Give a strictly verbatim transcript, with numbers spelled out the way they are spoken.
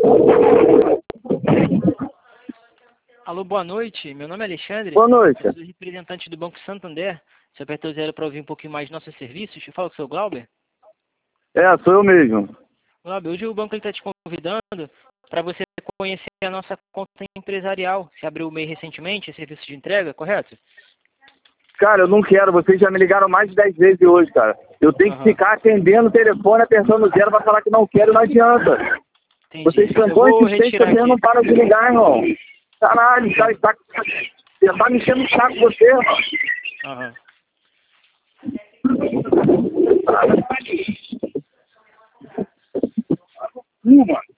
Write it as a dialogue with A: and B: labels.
A: Alô, boa noite. Meu nome é Alexandre.
B: Boa noite.
A: Eu sou representante do Banco Santander. Você apertou zero para ouvir um pouquinho mais de nossos serviços. Eu falo com o seu Glauber.
B: É, sou eu mesmo.
A: Glauber, hoje o banco está te convidando para você conhecer a nossa conta empresarial. Você abriu o M E I recentemente, serviço de entrega, correto?
B: Cara, eu não quero. Vocês já me ligaram mais de dez vezes hoje, cara. Eu tenho
A: Uhum.
B: que ficar atendendo o telefone, apertando zero pra falar que não quero, não adianta.
A: Entendi.
B: Vocês estão
A: Eu
B: tão
A: vou
B: insistentes que
A: retirar
B: vocês
A: aqui.
B: não param de ligar, irmão. Caralho, cara, tá, já tá mexendo no saco você, irmão.
A: Aham.
B: Hum, mano.